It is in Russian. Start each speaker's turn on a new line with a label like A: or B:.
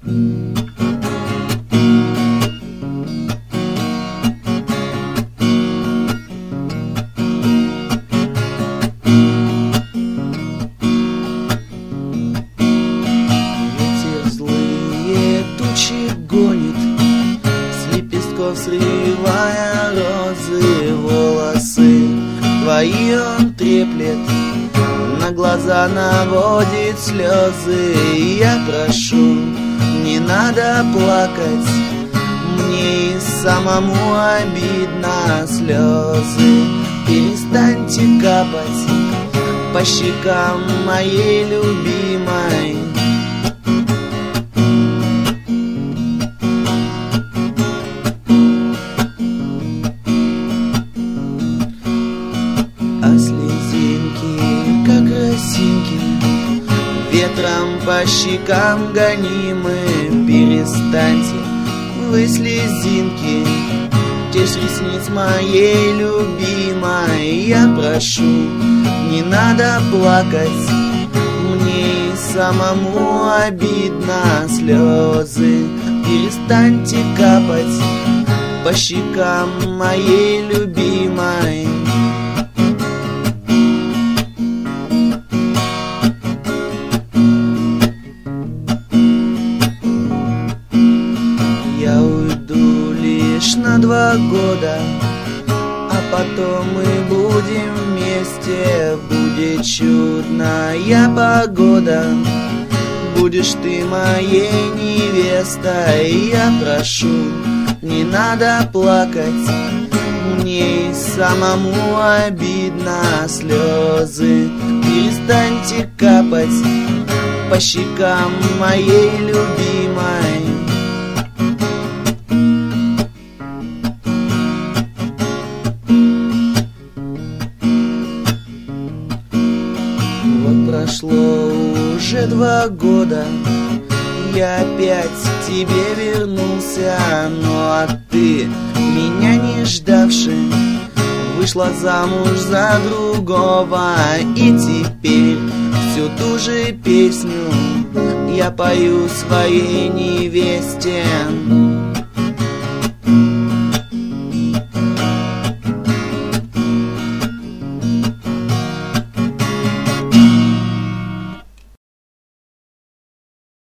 A: Гонит с лепестков, срывая розы, волосы твои он треплет, на глаза наводит слезы. Я прошу, не надо плакать, мне и самому обидно. Слезы перестаньте капать по щекам моей любимой. А слезинки, как росинки, ветром по щекам гонимы. Перестаньте вы, слезинки, течь ресниц моей любимой. Я прошу, не надо плакать, мне и самому обидно. Слезы перестаньте капать по щекам моей любимой. Я уйду лишь на 2 года, а потом мы будем вместе. Будет чудная погода, будешь ты моей невестой. Я прошу, не надо плакать, мне и самому обидно. Слезы перестаньте капать по щекам моей любимой. Вот прошло уже 2 года, я опять к тебе вернулся. Ну а ты, меня не ждавший, вышла замуж за другого. И теперь всю ту же песню я пою своей невесте.